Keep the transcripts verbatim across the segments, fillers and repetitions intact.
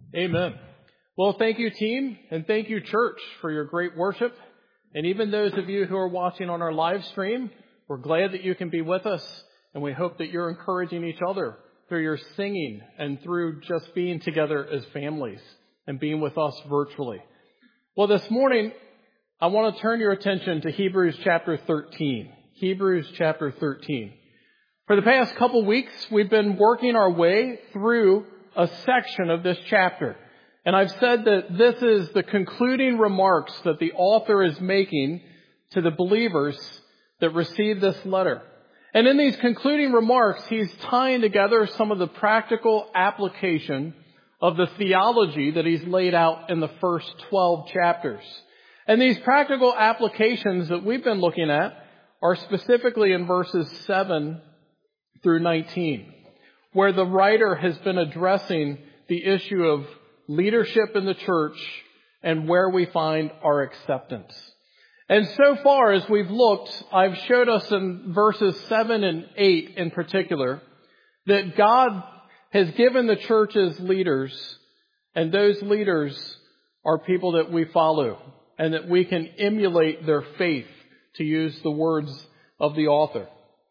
Amen. Well, thank you, team, and thank you, church, for your great worship. And even those of you who are watching on our live stream, we're glad that you can be with us, and we hope that you're encouraging each other through your singing and through just being together as families and being with us virtually. Well, this morning, I want to turn your attention to Hebrews chapter thirteen. Hebrews chapter thirteen. For the past couple weeks, we've been working our way through a section of this chapter. And I've said that this is the concluding remarks that the author is making to the believers that received this letter. And in these concluding remarks, he's tying together some of the practical application of the theology that he's laid out in the first twelve chapters. And these practical applications that we've been looking at are specifically in verses seven through nineteen, where the writer has been addressing the issue of leadership in the church and where we find our acceptance. And so far as we've looked, I've showed us in verses seven and eight in particular that God has given the church as leaders, and those leaders are people that we follow and that we can emulate their faith, to use the words of the author.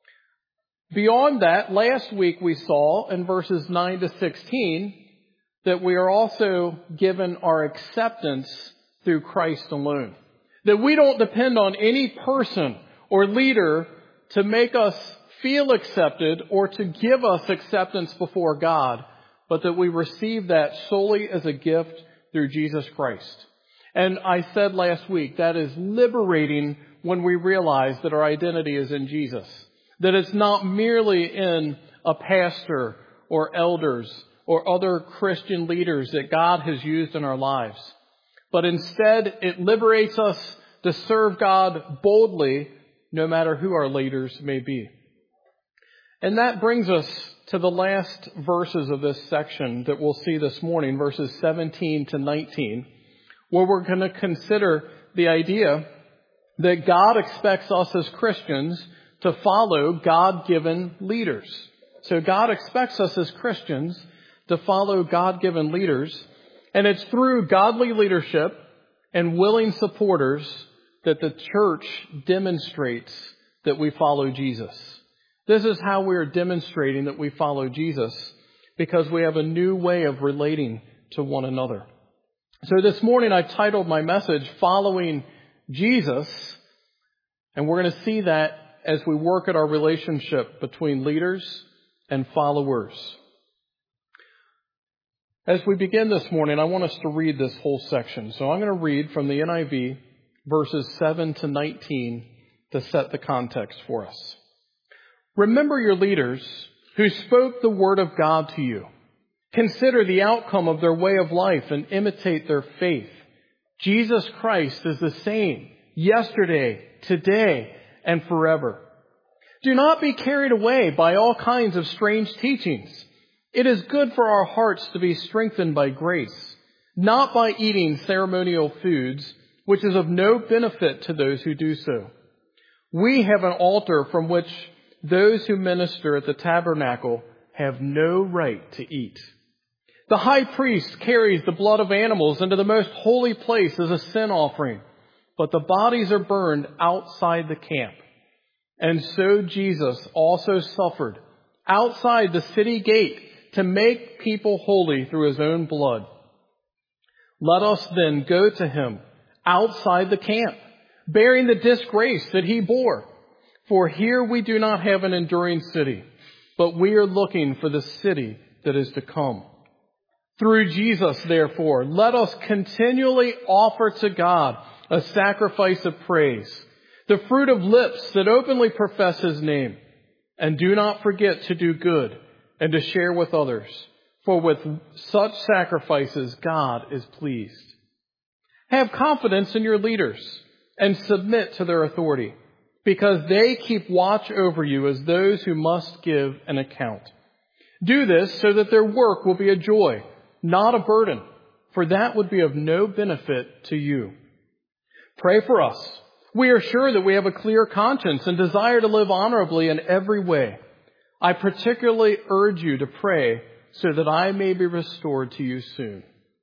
Beyond that, last week we saw in verses nine to sixteen that we are also given our acceptance through Christ alone. That we don't depend on any person or leader to make us feel accepted or to give us acceptance before God, but that we receive that solely as a gift through Jesus Christ. And I said last week, that is liberating when we realize that our identity is in Jesus. That it's not merely in a pastor or elders or other Christian leaders that God has used in our lives. But instead, it liberates us to serve God boldly, no matter who our leaders may be. And that brings us to the last verses of this section that we'll see this morning, verses seventeen to nineteen, where we're going to consider the idea that God expects us as Christians to follow God-given leaders. So God expects us as Christians to follow God-given leaders, and it's through godly leadership and willing supporters that the church demonstrates that we follow Jesus. This is how we are demonstrating that we follow Jesus, because we have a new way of relating to one another. So this morning I titled my message, Following Jesus, and we're going to see that as we work at our relationship between leaders and followers. As we begin this morning, I want us to read this whole section. So I'm going to read from the N I V verses seven to nineteen to set the context for us. Remember your leaders who spoke the word of God to you. Consider the outcome of their way of life and imitate their faith. Jesus Christ is the same yesterday, today, and forever. Do not be carried away by all kinds of strange teachings. It is good for our hearts to be strengthened by grace, not by eating ceremonial foods, which is of no benefit to those who do so. We have an altar from which those who minister at the tabernacle have no right to eat. The high priest carries the blood of animals into the most holy place as a sin offering, but the bodies are burned outside the camp. And so Jesus also suffered outside the city gate to make people holy through his own blood. Let us then go to him outside the camp, bearing the disgrace that he bore. For here we do not have an enduring city, but we are looking for the city that is to come. Through Jesus, therefore, let us continually offer to God a sacrifice of praise, the fruit of lips that openly profess his name. And do not forget to do good and to share with others, for with such sacrifices God is pleased. Have confidence in your leaders and submit to their authority, because they keep watch over you as those who must give an account. Do this so that their work will be a joy, not a burden, for that would be of no benefit to you. Pray for us. We are sure that we have a clear conscience and desire to live honorably in every way. I particularly urge you to pray so that I may be restored to you soon.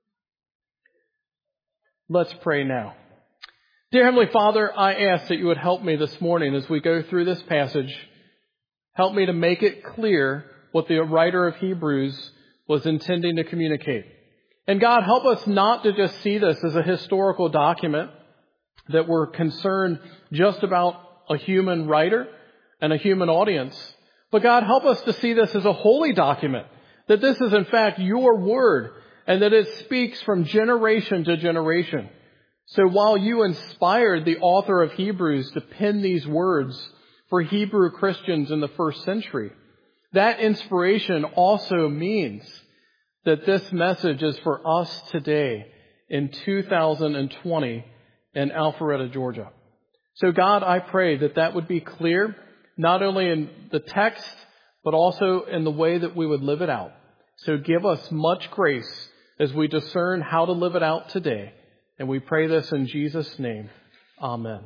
Let's pray now. Dear Heavenly Father, I ask that you would help me this morning as we go through this passage. Help me to make it clear what the writer of Hebrews was intending to communicate. And God, help us not to just see this as a historical document, that we're concerned just about a human writer and a human audience. But God, help us to see this as a holy document, that this is in fact your word, and that it speaks from generation to generation. So while you inspired the author of Hebrews to pen these words for Hebrew Christians in the first century, that inspiration also means that this message is for us today in two thousand twenty in Alpharetta, Georgia. So God, I pray that that would be clear, not only in the text, but also in the way that we would live it out. So give us much grace as we discern how to live it out today. And we pray this in Jesus' name. Amen.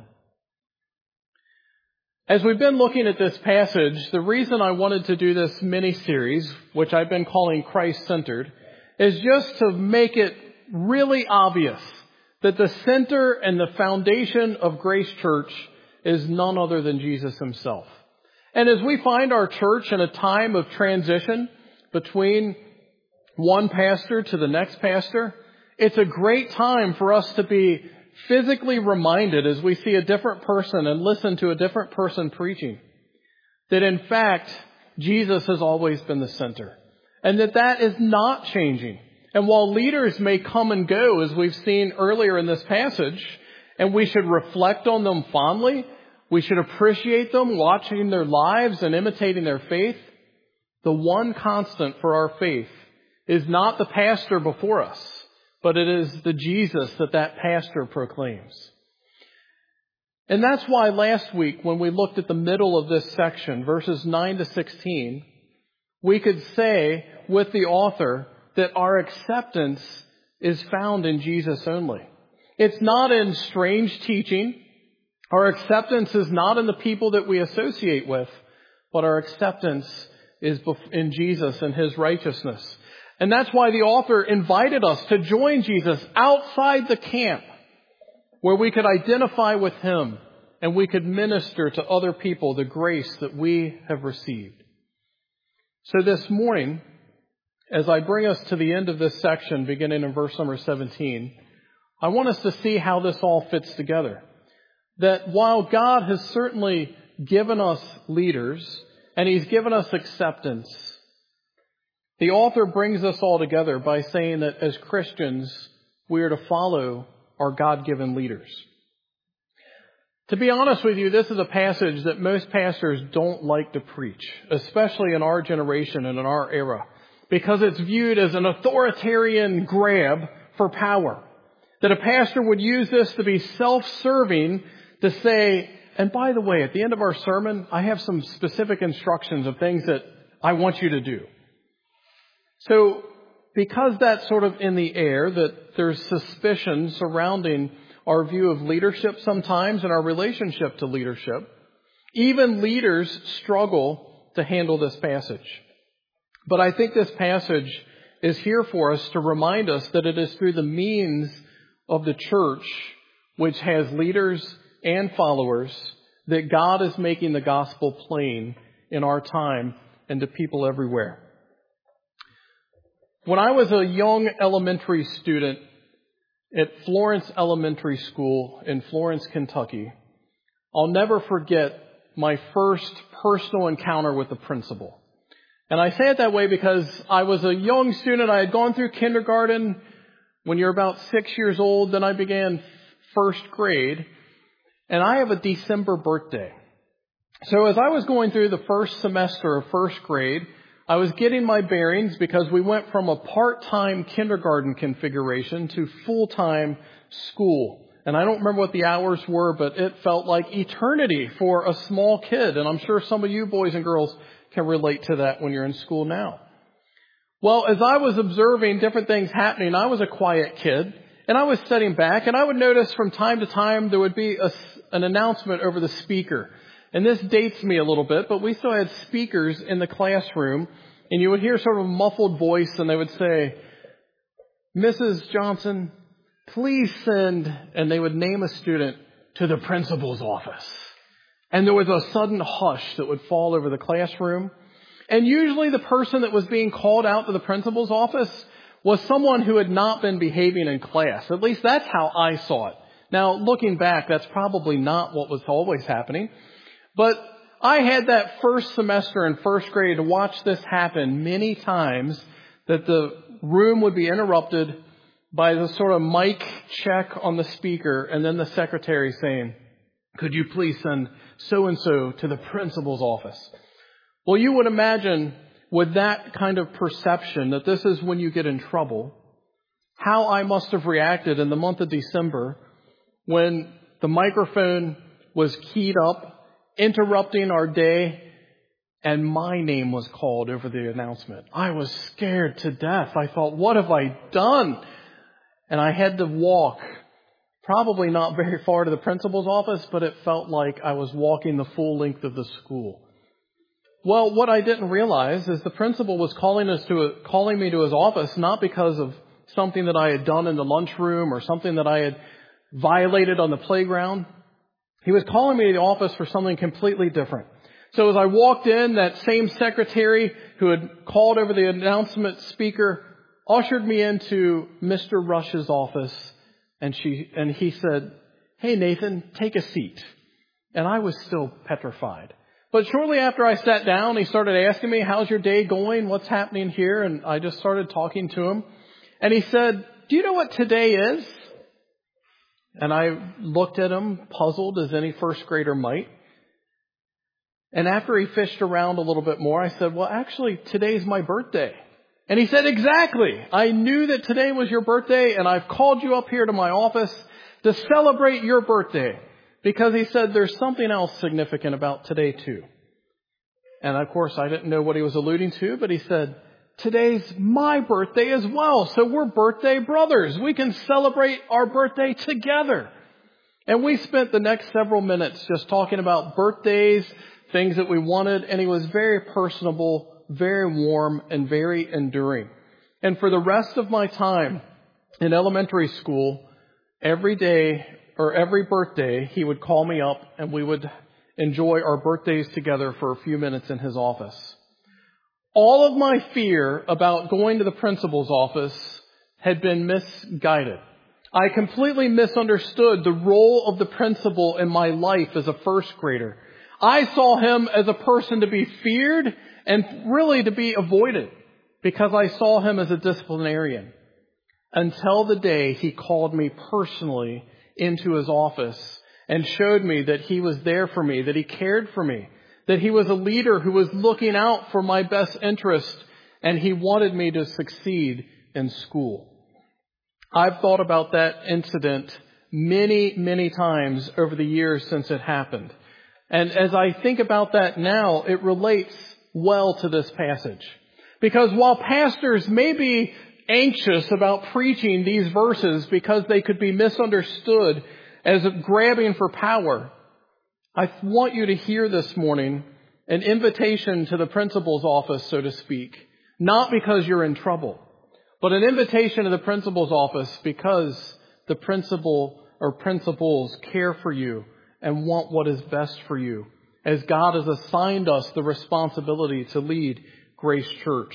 As we've been looking at this passage, the reason I wanted to do this mini-series, which I've been calling Christ-centered, is just to make it really obvious that the center and the foundation of Grace Church is none other than Jesus himself. And as we find our church in a time of transition between one pastor to the next pastor, it's a great time for us to be physically reminded as we see a different person and listen to a different person preaching, that in fact, Jesus has always been the center, and that that is not changing. And while leaders may come and go, as we've seen earlier in this passage, and we should reflect on them fondly, we should appreciate them, watching their lives and imitating their faith, the one constant for our faith is not the pastor before us, but it is the Jesus that that pastor proclaims. And that's why last week, when we looked at the middle of this section, verses nine to sixteen, we could say with the author that our acceptance is found in Jesus only. It's not in strange teaching. Our acceptance is not in the people that we associate with, but our acceptance is in Jesus and his righteousness. And that's why the author invited us to join Jesus outside the camp, where we could identify with him and we could minister to other people the grace that we have received. So this morning, as I bring us to the end of this section, beginning in verse number seventeen, I want us to see how this all fits together. That while God has certainly given us leaders and he's given us acceptance, the author brings us all together by saying that as Christians, we are to follow our God-given leaders. To be honest with you, this is a passage that most pastors don't like to preach, especially in our generation and in our era, because it's viewed as an authoritarian grab for power. That a pastor would use this to be self-serving, to say, and by the way, at the end of our sermon, I have some specific instructions of things that I want you to do. So, because that's sort of in the air, that there's suspicion surrounding our view of leadership sometimes and our relationship to leadership, even leaders struggle to handle this passage. But I think this passage is here for us to remind us that it is through the means of the church, which has leaders and followers, that God is making the gospel plain in our time and to people everywhere. When I was a young elementary student at Florence Elementary School in Florence, Kentucky, I'll never forget my first personal encounter with the principal. And I say it that way because I was a young student. I had gone through kindergarten. When you're about six years old, then I began first grade. And I have a December birthday. So as I was going through the first semester of first grade, I was getting my bearings because we went from a part-time kindergarten configuration to full-time school. And I don't remember what the hours were, but it felt like eternity for a small kid. And I'm sure some of you boys and girls can relate to that when you're in school now. Well, as I was observing different things happening, I was a quiet kid, and I was sitting back, and I would notice from time to time there would be a, an announcement over the speaker. And this dates me a little bit, but we still had speakers in the classroom, and you would hear sort of a muffled voice, and they would say, Missus Johnson, please send, and they would name a student to the principal's office. And there was a sudden hush that would fall over the classroom. And usually the person that was being called out to the principal's office was someone who had not been behaving in class. At least that's how I saw it. Now, looking back, that's probably not what was always happening. But I had that first semester in first grade to watch this happen many times, that the room would be interrupted by the sort of mic check on the speaker and then the secretary saying, "Could you please send so-and-so to the principal's office?" Well, you would imagine with that kind of perception that this is when you get in trouble, how I must have reacted in the month of December when the microphone was keyed up, interrupting our day, and my name was called over the announcement. I was scared to death. I thought, what have I done? And I had to walk, probably not very far to the principal's office, but it felt like I was walking the full length of the school. Well, what I didn't realize is the principal was calling us to a, calling me to his office, not because of something that I had done in the lunchroom or something that I had violated on the playground. He was calling me to the office for something completely different. So as I walked in, that same secretary who had called over the announcement speaker ushered me into Mister Rush's office, and she and he said, "Hey, Nathan, take a seat." And I was still petrified. But shortly after I sat down, he started asking me, "How's your day going? What's happening here?" And I just started talking to him. And he said, "Do you know what today is?" And I looked at him, puzzled as any first grader might. And after he fished around a little bit more, I said, "Well, actually, today's my birthday." And he said, "Exactly. I knew that today was your birthday, and I've called you up here to my office to celebrate your birthday." Because he said there's something else significant about today too. And of course, I didn't know what he was alluding to, but he said, "Today's my birthday as well, so we're birthday brothers. We can celebrate our birthday together." And we spent the next several minutes just talking about birthdays, things that we wanted, and he was very personable, very warm, and very enduring. And for the rest of my time in elementary school, every day or every birthday, he would call me up and we would enjoy our birthdays together for a few minutes in his office. All of my fear about going to the principal's office had been misguided. I completely misunderstood the role of the principal in my life as a first grader. I saw him as a person to be feared and really to be avoided because I saw him as a disciplinarian until the day he called me personally into his office and showed me that he was there for me, that he cared for me, that he was a leader who was looking out for my best interest, and he wanted me to succeed in school. I've thought about that incident many, many times over the years since it happened. And as I think about that now, it relates well to this passage. Because while pastors may be anxious about preaching these verses because they could be misunderstood as grabbing for power, I want you to hear this morning an invitation to the principal's office, so to speak, not because you're in trouble, but an invitation to the principal's office because the principal or principals care for you and want what is best for you, as God has assigned us the responsibility to lead Grace Church.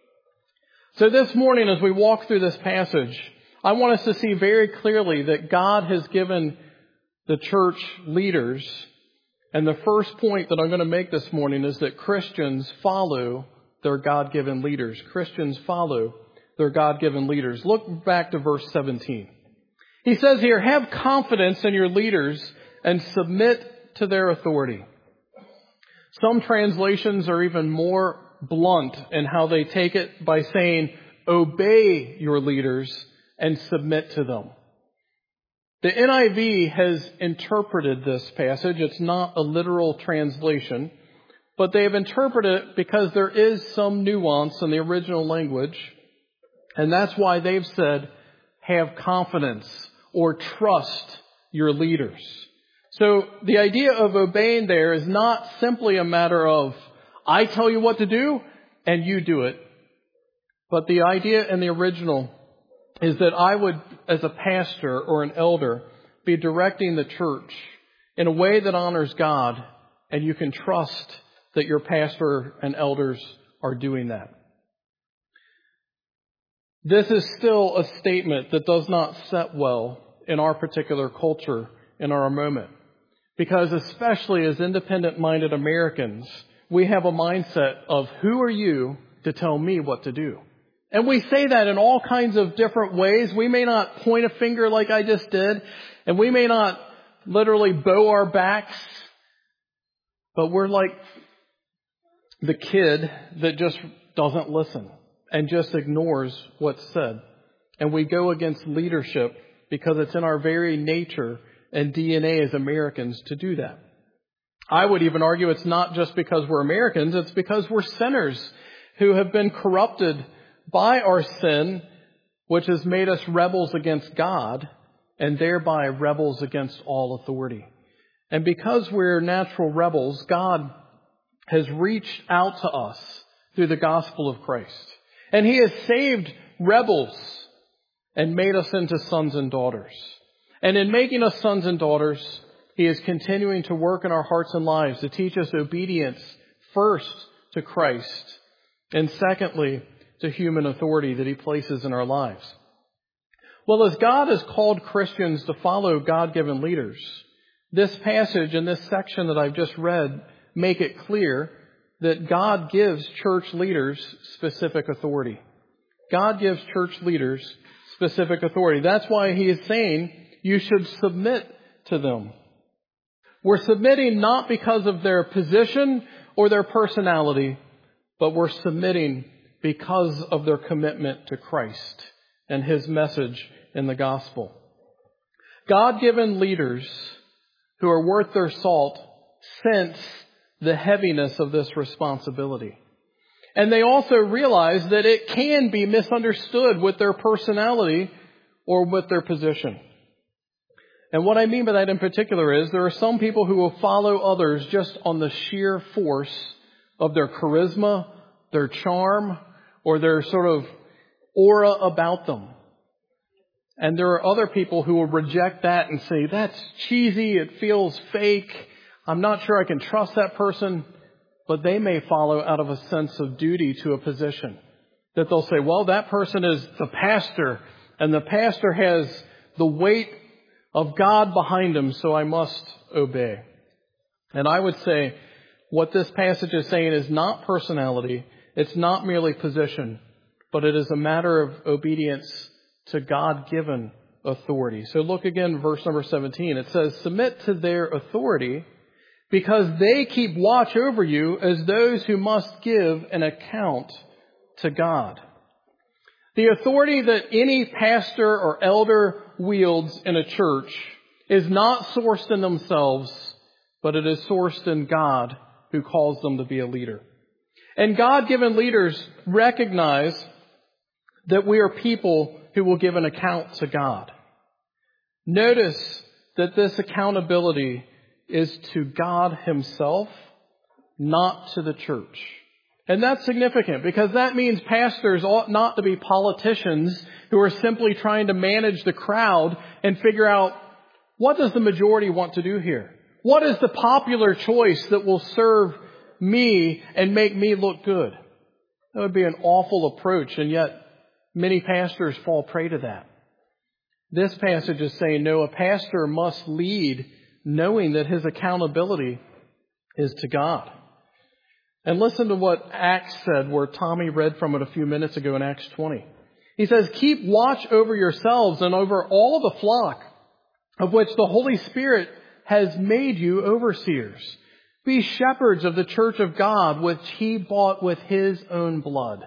So this morning, as we walk through this passage, I want us to see very clearly that God has given the church leaders. And the first point that I'm going to make this morning is that Christians follow their God-given leaders. Christians follow their God-given leaders. Look back to verse seventeen. He says here, "Have confidence in your leaders and submit to their authority." Some translations are even more blunt in how they take it by saying, "Obey your leaders and submit to them." The N I V has interpreted this passage. It's not a literal translation, but they have interpreted it because there is some nuance in the original language. And that's why they've said, "Have confidence" or "trust your leaders." So the idea of obeying there is not simply a matter of, I tell you what to do and you do it. But the idea in the original is that I would, as a pastor or an elder, be directing the church in a way that honors God, and you can trust that your pastor and elders are doing that. This is still a statement that does not set well in our particular culture, in our moment. Because especially as independent-minded Americans, we have a mindset of, who are you to tell me what to do? And we say that in all kinds of different ways. We may not point a finger like I just did, and we may not literally bow our backs, but we're like the kid that just doesn't listen and just ignores what's said. And we go against leadership because it's in our very nature and D N A as Americans to do that. I would even argue it's not just because we're Americans, it's because we're sinners who have been corrupted by our sin, which has made us rebels against God and thereby rebels against all authority. And because we're natural rebels, God has reached out to us through the gospel of Christ. And He has saved rebels and made us into sons and daughters. And in making us sons and daughters, He is continuing to work in our hearts and lives to teach us obedience, first to Christ, and secondly, to human authority that He places in our lives. Well, as God has called Christians to follow God-given leaders, this passage and this section that I've just read make it clear that God gives church leaders specific authority. God gives church leaders specific authority. That's why He is saying you should submit to them. We're submitting not because of their position or their personality, but we're submitting because of their commitment to Christ and His message in the gospel. God-given leaders who are worth their salt sense the heaviness of this responsibility. And they also realize that it can be misunderstood with their personality or with their position. And what I mean by that in particular is there are some people who will follow others just on the sheer force of their charisma, their charm, or their sort of aura about them. And there are other people who will reject that and say, that's cheesy, it feels fake, I'm not sure I can trust that person. But they may follow out of a sense of duty to a position. That they'll say, well, that person is the pastor, and the pastor has the weight of God behind him, so I must obey. And I would say what this passage is saying is not personality, it's not merely position, but it is a matter of obedience to God-given authority. So look again, verse number seventeen. It says, submit to their authority, because they keep watch over you as those who must give an account to God. The authority that any pastor or elder wields in a church is not sourced in themselves, but it is sourced in God who calls them to be a leader. And God-given leaders recognize that we are people who will give an account to God. Notice that this accountability is to God Himself, not to the church. And that's significant because that means pastors ought not to be politicians who are simply trying to manage the crowd and figure out, what does the majority want to do here? What is the popular choice that will serve me and make me look good? That would be an awful approach, and yet many pastors fall prey to that. This passage is saying, no, a pastor must lead knowing that his accountability is to God. And listen to what Acts said, where Tommy read from it a few minutes ago in Acts twenty. He says, keep watch over yourselves and over all the flock of which the Holy Spirit has made you overseers. Be shepherds of the church of God, which He bought with His own blood.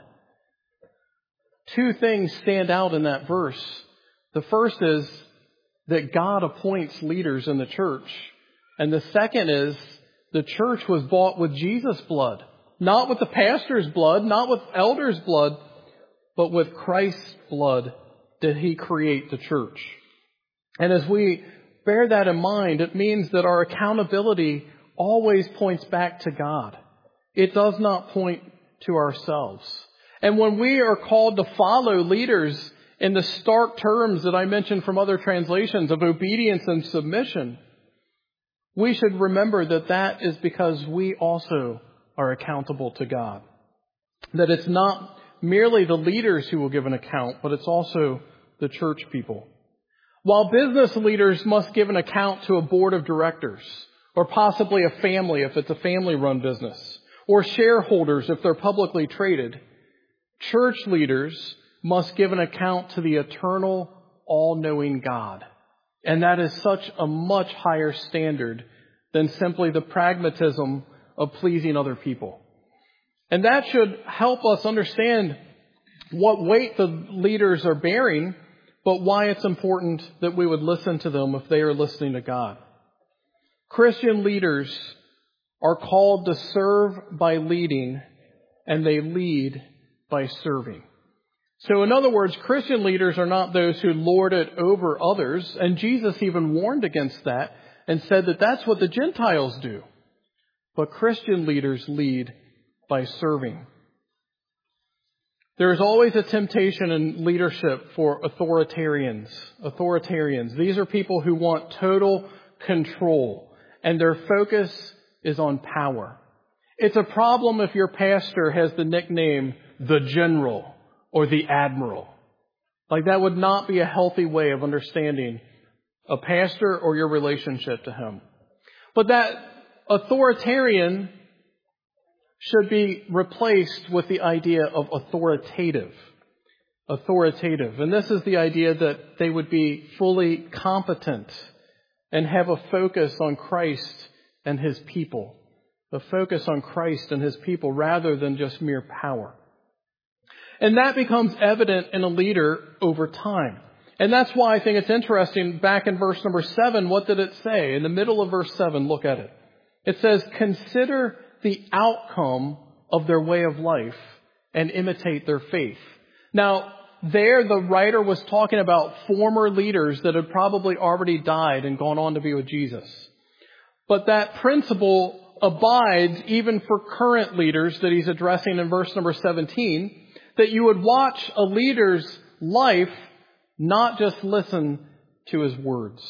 Two things stand out in that verse. The first is that God appoints leaders in the church. And the second is the church was bought with Jesus' blood. Not with the pastor's blood, not with elders' blood, but with Christ's blood did He create the church. And as we bear that in mind, it means that our accountability always points back to God. It does not point to ourselves. And when we are called to follow leaders in the stark terms that I mentioned from other translations of obedience and submission, we should remember that that is because we also are accountable to God. That it's not merely the leaders who will give an account, but it's also the church people. While business leaders must give an account to a board of directors, or possibly a family if it's a family-run business, or shareholders if they're publicly traded, church leaders must give an account to the eternal, all-knowing God. And that is such a much higher standard than simply the pragmatism of pleasing other people. And that should help us understand what weight the leaders are bearing, but why it's important that we would listen to them if they are listening to God. Christian leaders are called to serve by leading, and they lead by serving. So in other words, Christian leaders are not those who lord it over others, and Jesus even warned against that and said that that's what the Gentiles do. But Christian leaders lead by serving. There is always a temptation in leadership for authoritarians. Authoritarians. These are people who want total control, and their focus is on power. It's a problem if your pastor has the nickname the General or the Admiral. Like, that would not be a healthy way of understanding a pastor or your relationship to him. But that authoritarian should be replaced with the idea of authoritative. Authoritative. And this is the idea that they would be fully competent and have a focus on Christ and His people. A focus on Christ and His people rather than just mere power. And that becomes evident in a leader over time. And that's why I think it's interesting, back in verse number seven, what did it say? In the middle of verse seven, look at it. It says, consider the outcome of their way of life and imitate their faith. Now, there the writer was talking about former leaders that had probably already died and gone on to be with Jesus. But that principle abides even for current leaders that he's addressing in verse number seventeen, that you would watch a leader's life, not just listen to his words.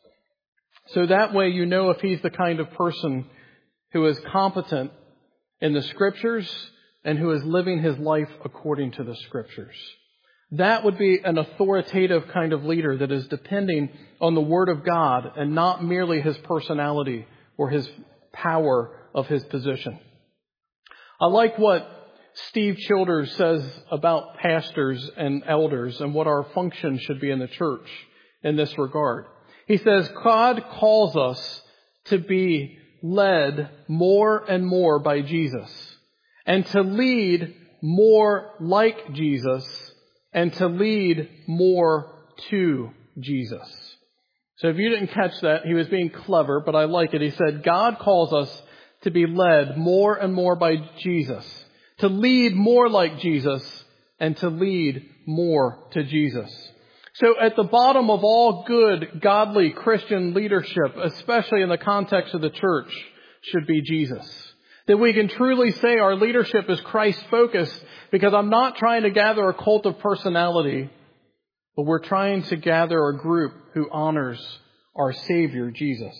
So that way you know if he's the kind of person who is competent in the Scriptures and who is living his life according to the Scriptures. That would be an authoritative kind of leader that is depending on the Word of God and not merely his personality or his power of his position. I like what Steve Childers says about pastors and elders and what our function should be in the church in this regard. He says, God calls us to be led more and more by Jesus, and to lead more like Jesus, and to lead more to Jesus. So if you didn't catch that, he was being clever, but I like it. He said, God calls us to be led more and more by Jesus, to lead more like Jesus, and to lead more to Jesus. So at the bottom of all good, godly Christian leadership, especially in the context of the church, should be Jesus. That we can truly say our leadership is Christ-focused, because I'm not trying to gather a cult of personality, but we're trying to gather a group who honors our Savior, Jesus.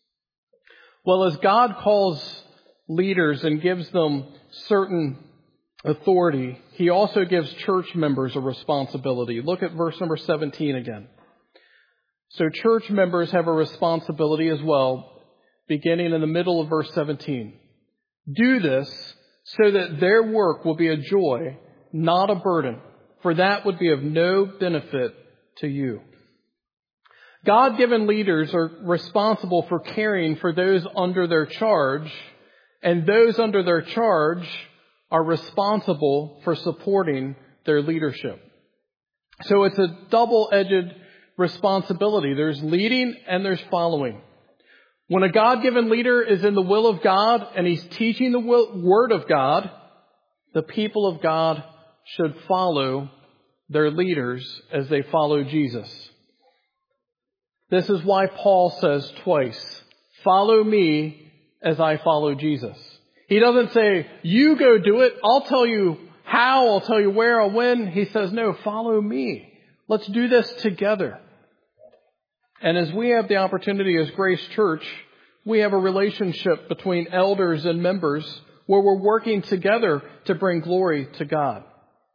Well, as God calls leaders and gives them certain authority, He also gives church members a responsibility. Look at verse number seventeen again. So church members have a responsibility as well, beginning in the middle of verse seventeen. Do this so that their work will be a joy, not a burden, for that would be of no benefit to you. God-given leaders are responsible for caring for those under their charge, and those under their charge are responsible for supporting their leadership. So it's a double-edged responsibility. There's leading and there's following. When a God-given leader is in the will of God and he's teaching the will, Word of God, the people of God should follow their leaders as they follow Jesus. This is why Paul says twice, follow me as I follow Jesus. He doesn't say, you go do it. I'll tell you how. I'll tell you where or when. He says, no, follow me. Let's do this together. And as we have the opportunity as Grace Church, we have a relationship between elders and members where we're working together to bring glory to God.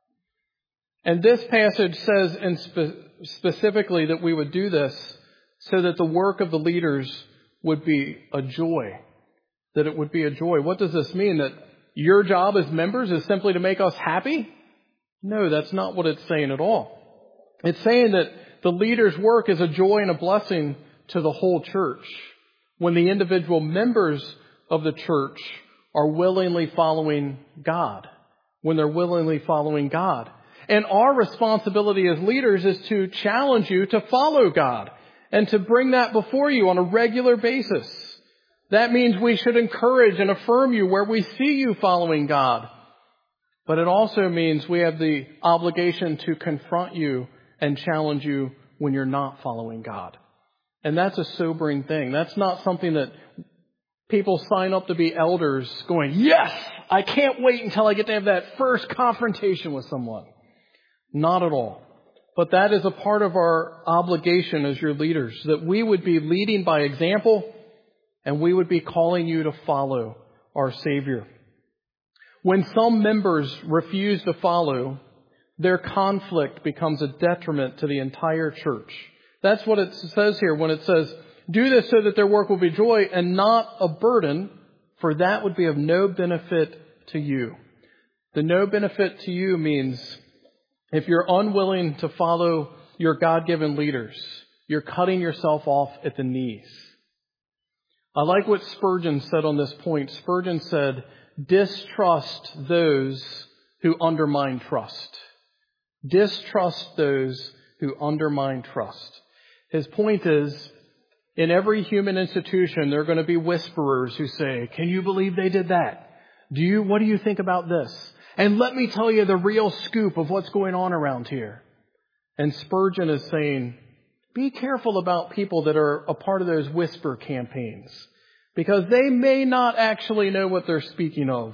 And this passage says in spe- specifically that we would do this so that the work of the leaders would be a joy. That it would be a joy. What does this mean? That your job as members is simply to make us happy? No, that's not what it's saying at all. It's saying that the leader's work is a joy and a blessing to the whole church when the individual members of the church are willingly following God. When they're willingly following God. And our responsibility as leaders is to challenge you to follow God and to bring that before you on a regular basis. That means we should encourage and affirm you where we see you following God. But it also means we have the obligation to confront you and challenge you when you're not following God. And that's a sobering thing. That's not something that people sign up to be elders going, yes, I can't wait until I get to have that first confrontation with someone. Not at all. But that is a part of our obligation as your leaders, that we would be leading by example and we would be calling you to follow our Savior. When some members refuse to follow, their conflict becomes a detriment to the entire church. That's what it says here when it says, do this so that their work will be joy and not a burden, for that would be of no benefit to you. The no benefit to you means if you're unwilling to follow your God-given leaders, you're cutting yourself off at the knees. I like what Spurgeon said on this point. Spurgeon said, distrust those who undermine trust. Distrust those who undermine trust. His point is, in every human institution, there are going to be whisperers who say, can you believe they did that? Do you, what do you think about this? And let me tell you the real scoop of what's going on around here. And Spurgeon is saying, be careful about people that are a part of those whisper campaigns, because they may not actually know what they're speaking of.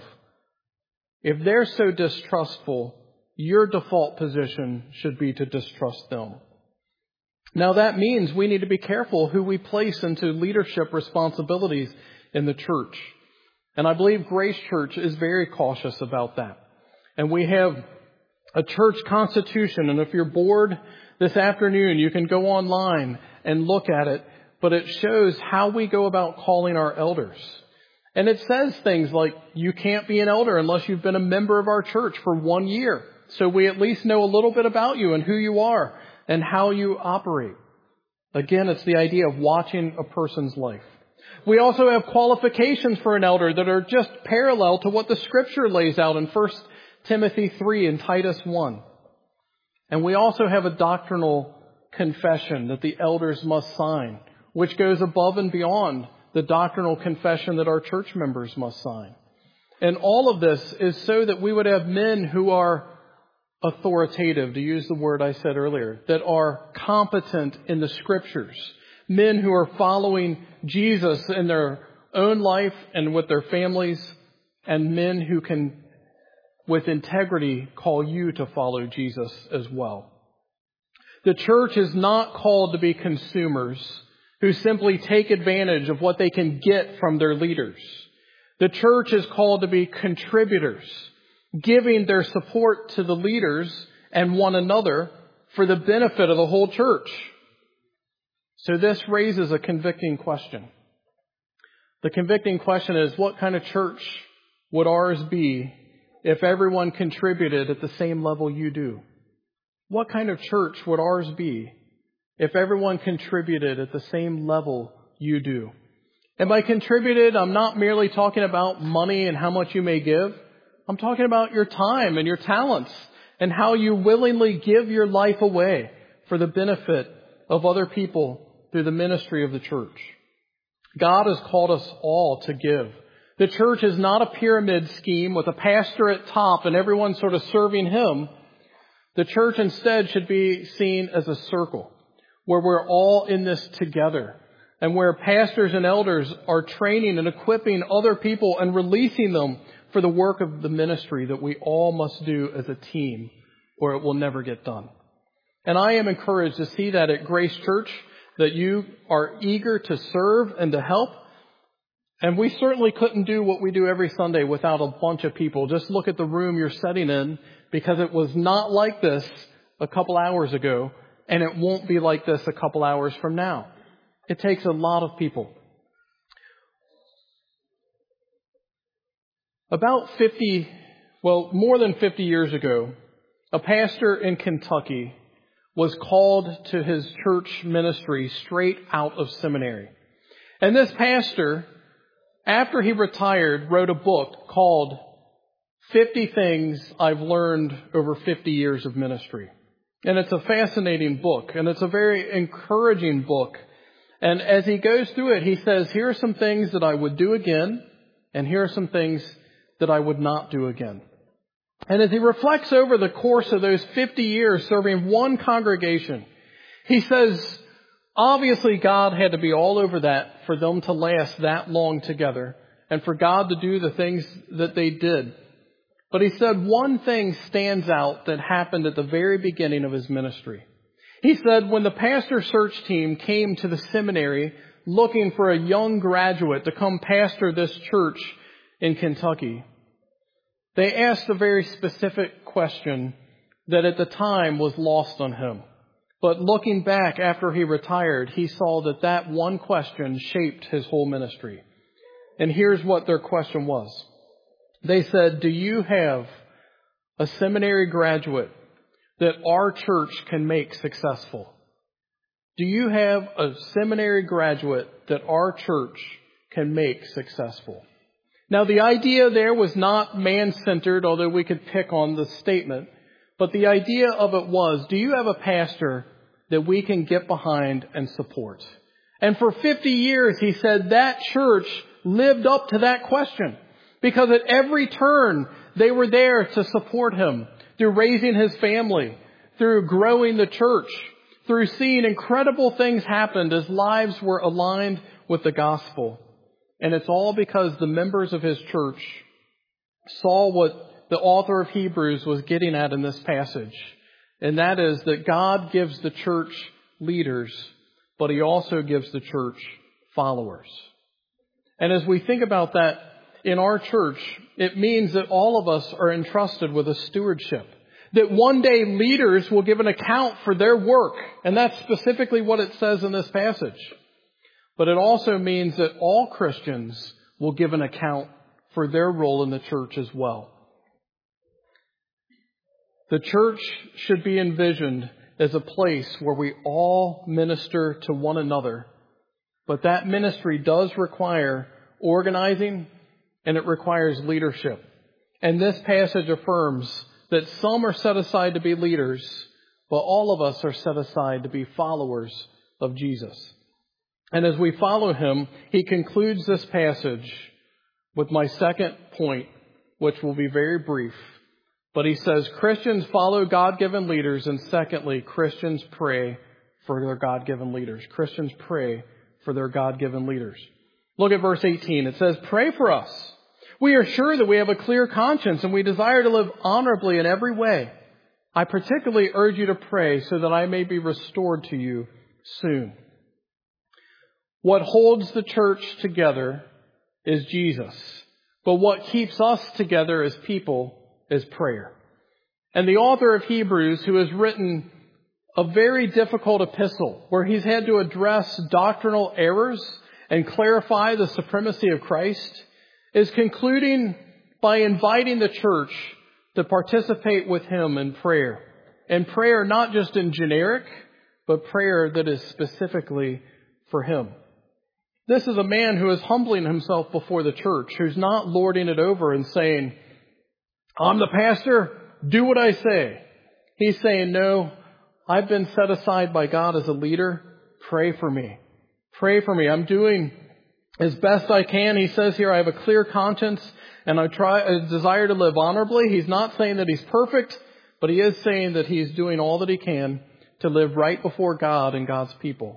If they're so distrustful, your default position should be to distrust them. Now that means we need to be careful who we place into leadership responsibilities in the church. And I believe Grace Church is very cautious about that. And we have a church constitution, and if you're bored this afternoon, you can go online and look at it, but it shows how we go about calling our elders. And it says things like, you can't be an elder unless you've been a member of our church for one year. So we at least know a little bit about you and who you are and how you operate. Again, it's the idea of watching a person's life. We also have qualifications for an elder that are just parallel to what the Scripture lays out in First Timothy three and Titus one. And we also have a doctrinal confession that the elders must sign, which goes above and beyond the doctrinal confession that our church members must sign. And all of this is so that we would have men who are authoritative, to use the word I said earlier, that are competent in the Scriptures, men who are following Jesus in their own life and with their families, and men who can, with integrity, call you to follow Jesus as well. The church is not called to be consumers who simply take advantage of what they can get from their leaders. The church is called to be contributors, giving their support to the leaders and one another for the benefit of the whole church. So this raises a convicting question. The convicting question is, what kind of church would ours be if everyone contributed at the same level you do? What kind of church would ours be if everyone contributed at the same level you do? And by contributed, I'm not merely talking about money and how much you may give. I'm talking about your time and your talents and how you willingly give your life away for the benefit of other people through the ministry of the church. God has called us all to give. The church is not a pyramid scheme with a pastor at top and everyone sort of serving him. The church instead should be seen as a circle where we're all in this together, and where pastors and elders are training and equipping other people and releasing them for the work of the ministry that we all must do as a team, or it will never get done. And I am encouraged to see that at Grace Church, that you are eager to serve and to help. And we certainly couldn't do what we do every Sunday without a bunch of people. Just look at the room you're sitting in, because it was not like this a couple hours ago, and it won't be like this a couple hours from now. It takes a lot of people. About fifty, well, more than fifty years ago, a pastor in Kentucky was called to his church ministry straight out of seminary. And this pastor, after he retired, wrote a book called fifty Things I've Learned Over fifty Years of Ministry. And it's a fascinating book, and it's a very encouraging book. And as he goes through it, he says, here are some things that I would do again, and here are some things that I would not do again. And as he reflects over the course of those fifty years serving one congregation, he says, obviously God had to be all over that for them to last that long together, and for God to do the things that they did. But he said one thing stands out that happened at the very beginning of his ministry. He said when the pastor search team came to the seminary looking for a young graduate to come pastor this church in Kentucky, they asked a very specific question that at the time was lost on him. But looking back after he retired, he saw that that one question shaped his whole ministry. And here's what their question was. They said, do you have a seminary graduate that our church can make successful? Do you have a seminary graduate that our church can make successful? Now, the idea there was not man-centered, although we could pick on the statement. But the idea of it was, do you have a pastor that we can get behind and support? And for fifty years, he said that church lived up to that question. Because at every turn, they were there to support him through raising his family, through growing the church, through seeing incredible things happen as lives were aligned with the gospel. And it's all because the members of his church saw what the author of Hebrews was getting at in this passage. And that is that God gives the church leaders, but he also gives the church followers. And as we think about that in our church, it means that all of us are entrusted with a stewardship. That one day leaders will give an account for their work. And that's specifically what it says in this passage. But it also means that all Christians will give an account for their role in the church as well. The church should be envisioned as a place where we all minister to one another. But that ministry does require organizing, and it requires leadership. And this passage affirms that some are set aside to be leaders, but all of us are set aside to be followers of Jesus. And as we follow him, he concludes this passage with my second point, which will be very brief. But he says Christians follow God-given leaders, and secondly, Christians pray for their God-given leaders. Christians pray for their God-given leaders. Look at verse eighteen. It says, pray for us. We are sure that we have a clear conscience and we desire to live honorably in every way. I particularly urge you to pray so that I may be restored to you soon. What holds the church together is Jesus. But what keeps us together as people is prayer. And the author of Hebrews, who has written a very difficult epistle where he's had to address doctrinal errors and clarify the supremacy of Christ, is concluding by inviting the church to participate with him in prayer. And prayer not just in generic, but prayer that is specifically for him. This is a man who is humbling himself before the church, who's not lording it over and saying, I'm the pastor, do what I say. He's saying, no, I've been set aside by God as a leader. Pray for me. Pray for me. I'm doing as best I can. He says here, I have a clear conscience and I try, I desire to live honorably. He's not saying that he's perfect, but he is saying that he's doing all that he can to live right before God and God's people.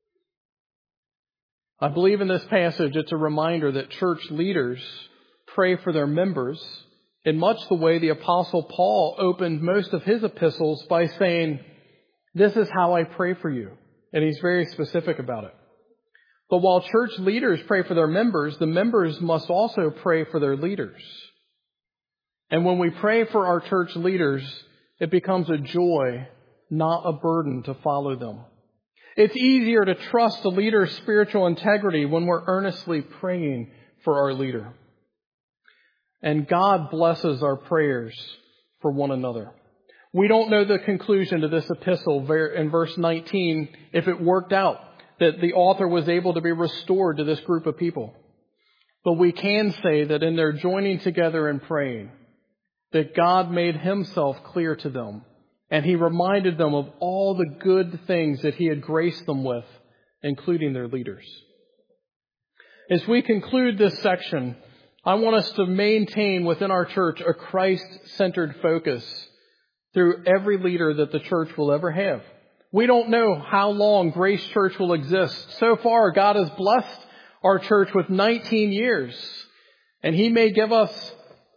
I believe in this passage, it's a reminder that church leaders pray for their members in much the way the Apostle Paul opened most of his epistles by saying, This is how I pray for you. And he's very specific about it. But while church leaders pray for their members, the members must also pray for their leaders. And when we pray for our church leaders, it becomes a joy, not a burden, to follow them. It's easier to trust a leader's spiritual integrity when we're earnestly praying for our leader. And God blesses our prayers for one another. We don't know the conclusion to this epistle in verse nineteen if it worked out that the author was able to be restored to this group of people. But we can say that in their joining together and praying, that God made himself clear to them, and he reminded them of all the good things that he had graced them with, including their leaders. As we conclude this section, I want us to maintain within our church a Christ-centered focus through every leader that the church will ever have. We don't know how long Grace Church will exist. So far, God has blessed our church with nineteen years, and he may give us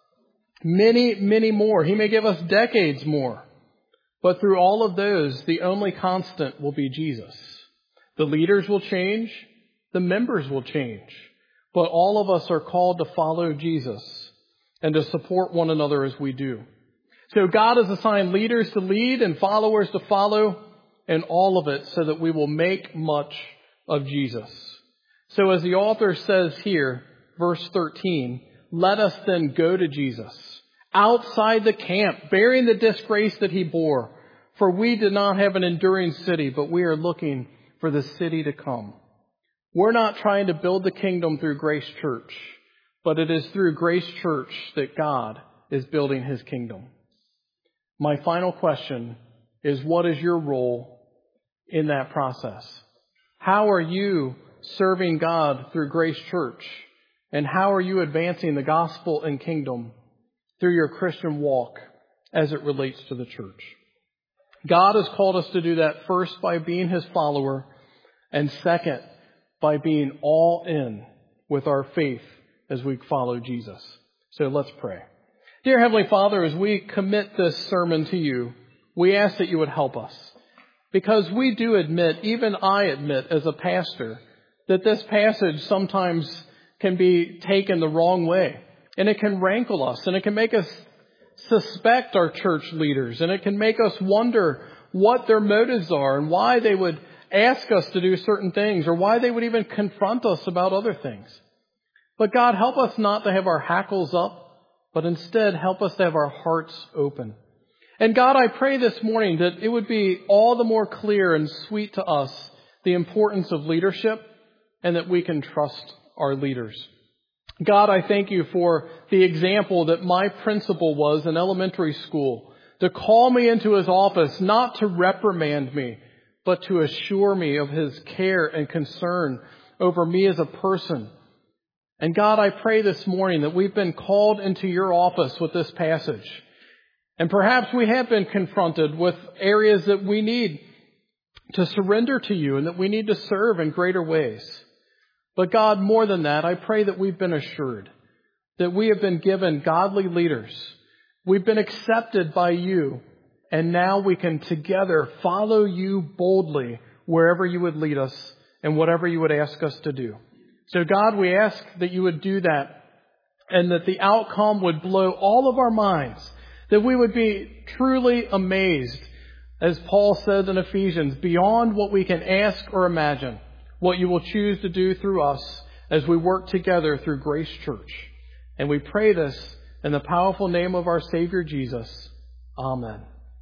many, many more. He may give us decades more. But through all of those, the only constant will be Jesus. The leaders will change. The members will change. But all of us are called to follow Jesus and to support one another as we do. So God has assigned leaders to lead and followers to follow, and all of it so that we will make much of Jesus. So as the author says here, verse thirteen, let us then go to Jesus, outside the camp, bearing the disgrace that he bore. For we did not have an enduring city, but we are looking for the city to come. We're not trying to build the kingdom through Grace Church, but it is through Grace Church that God is building his kingdom. My final question is, what is your role in that process? How are you serving God through Grace Church? And how are you advancing the gospel and kingdom through your Christian walk as it relates to the church? God has called us to do that first by being his follower, and second, by being all in with our faith as we follow Jesus. So let's pray. Dear Heavenly Father, as we commit this sermon to you, we ask that you would help us. Because we do admit, even I admit as a pastor, that this passage sometimes can be taken the wrong way. And it can rankle us, and it can make us suspect our church leaders, and it can make us wonder what their motives are and why they would ask us to do certain things, or why they would even confront us about other things. But God, help us not to have our hackles up, but instead help us to have our hearts open. And God, I pray this morning that it would be all the more clear and sweet to us the importance of leadership, and that we can trust our leaders. God, I thank you for the example that my principal was in elementary school, to call me into his office, not to reprimand me, but to assure me of his care and concern over me as a person. And God, I pray this morning that we've been called into your office with this passage. And perhaps we have been confronted with areas that we need to surrender to you and that we need to serve in greater ways. But God, more than that, I pray that we've been assured that we have been given godly leaders. We've been accepted by you, and now we can together follow you boldly wherever you would lead us and whatever you would ask us to do. So God, we ask that you would do that, and that the outcome would blow all of our minds, that we would be truly amazed, as Paul says in Ephesians, beyond what we can ask or imagine, what you will choose to do through us as we work together through Grace Church. And we pray this in the powerful name of our Savior Jesus. Amen.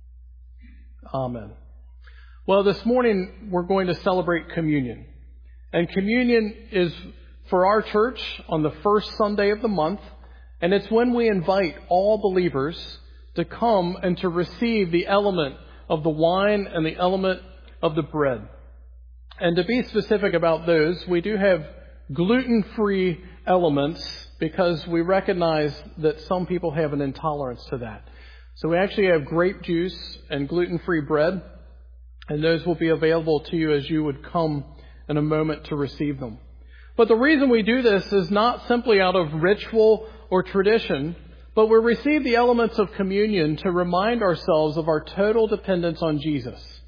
Amen. Well, this morning we're going to celebrate communion. And communion is for our church on the first Sunday of the month. And it's when we invite all believers to come and to receive the element of the wine and the element of the bread. And to be specific about those, we do have gluten-free elements because we recognize that some people have an intolerance to that. So we actually have grape juice and gluten-free bread, and those will be available to you as you would come in a moment to receive them. But the reason we do this is not simply out of ritual or tradition, but we receive the elements of communion to remind ourselves of our total dependence on Jesus.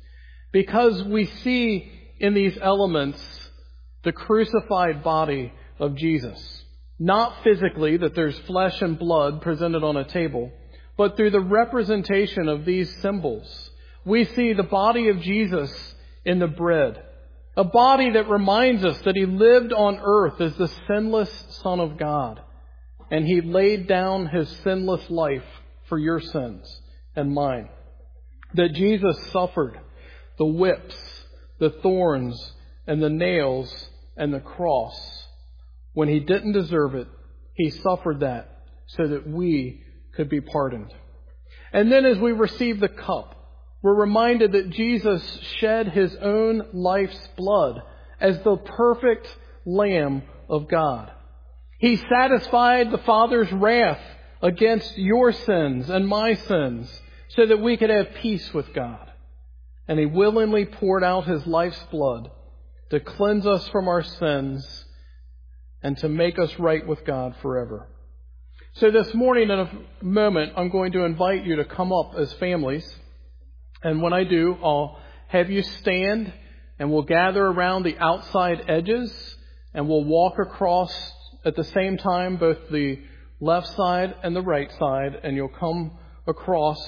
because we see in these elements the crucified body of Jesus. Not physically, that there's flesh and blood presented on a table, but through the representation of these symbols, we see the body of Jesus in the bread. A body that reminds us that He lived on earth as the sinless Son of God. And He laid down His sinless life for your sins and mine. That Jesus suffered the whips, the thorns, and the nails, and the cross. When He didn't deserve it, He suffered that so that we could be pardoned. And then as we receive the cup, we're reminded that Jesus shed His own life's blood as the perfect Lamb of God. He satisfied the Father's wrath against your sins and my sins so that we could have peace with God. And He willingly poured out His life's blood to cleanse us from our sins and to make us right with God forever. So this morning, in a moment, I'm going to invite you to come up as families. And when I do, I'll have you stand and we'll gather around the outside edges and we'll walk across at the same time, both the left side and the right side, and you'll come across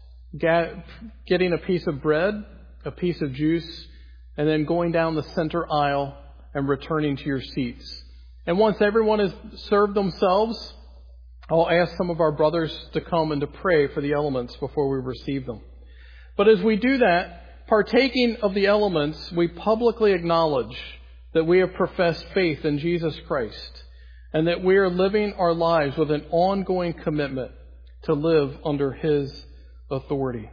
getting a piece of bread, a piece of juice, and then going down the center aisle and returning to your seats. And once everyone has served themselves, I'll ask some of our brothers to come and to pray for the elements before we receive them. But as we do that, partaking of the elements, we publicly acknowledge that we have professed faith in Jesus Christ and that we are living our lives with an ongoing commitment to live under His authority.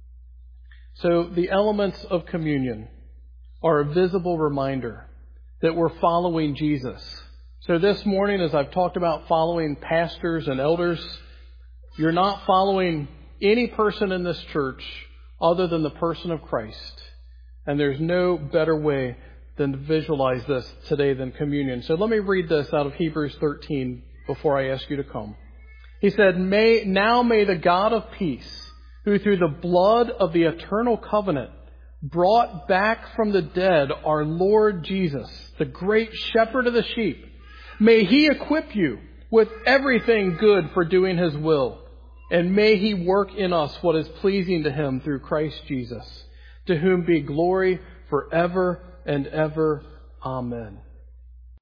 So the elements of communion are a visible reminder that we're following Jesus. So this morning, as I've talked about following pastors and elders, you're not following any person in this church other than the person of Christ. And there's no better way than to visualize this today than communion. So let me read this out of Hebrews thirteen before I ask you to come. He said, "May now may the God of peace, who through the blood of the eternal covenant brought back from the dead our Lord Jesus, the great shepherd of the sheep, may He equip you with everything good for doing His will. And may He work in us what is pleasing to Him through Christ Jesus, to whom be glory forever and ever. Amen."